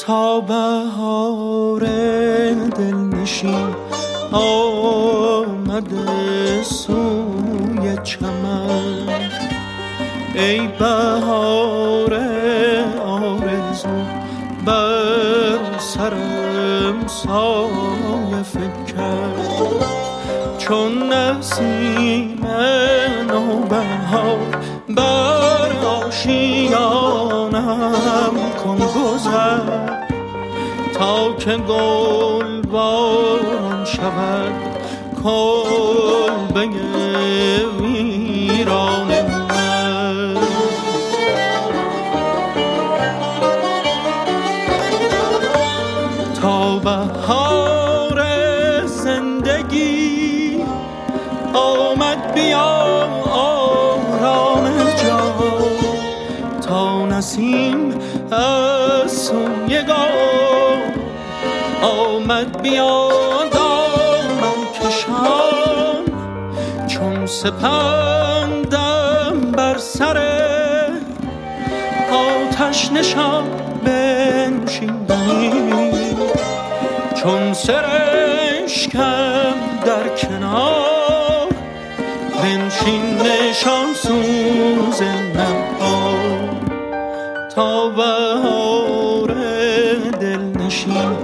تا بهار دلنشین آمده سوی چمن. ای بهار آرزو بر سرم سایه فکن، چون نسیم نوبهار بر آشیانم کن گذر، تا که گل باران شود کلبه ویران من. تا بهار زندگی آمد بیا آرام جان، تا نسیم از سوی گل آمد بیا دامن کشان، چون سپندم بر سر آتش نشان بنشیندنی، چون سرشکم در کنار بنشین نشان سوز نهار. تا بهار دلنشین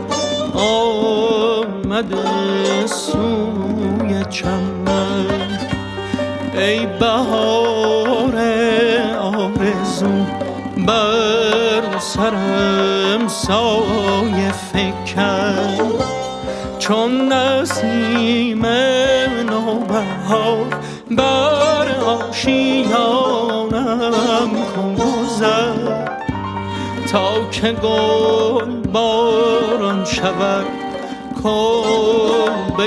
آمده سوی چمن، ای بهار آرزو بر سرم سایه فکن، چون نسیم نوبهار بر آشیانم کن گذر، تا که گل باران شود کلبه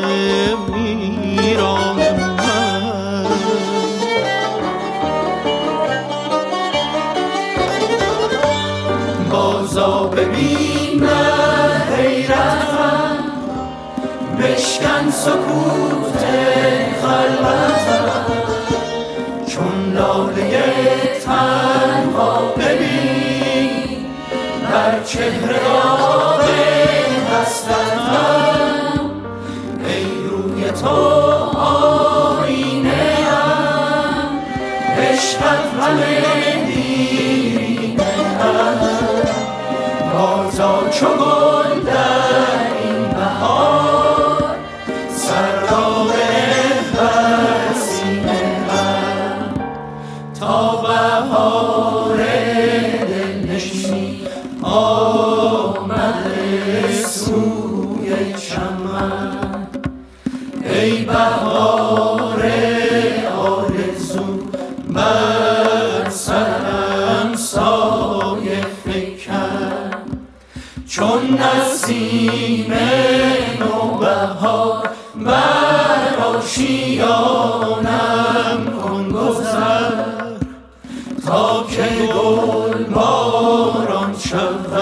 ویران من. بازا ببین حیرتم، بشکن سکوت خلوتم، چون لاله تنها ببین بر چهره داغ حسرتم، ای روی تو آینه ام، عشقت همه دیرینه ام، بازا چو گل در این بهار سرار بر سینه ام. تا بهار دلنشین آمده سوی چمن، ای بهار آرزو بر سرم سایه فکن، چون نسیم نوبهار بر آشیانم کن گذر، تا که گل باران شود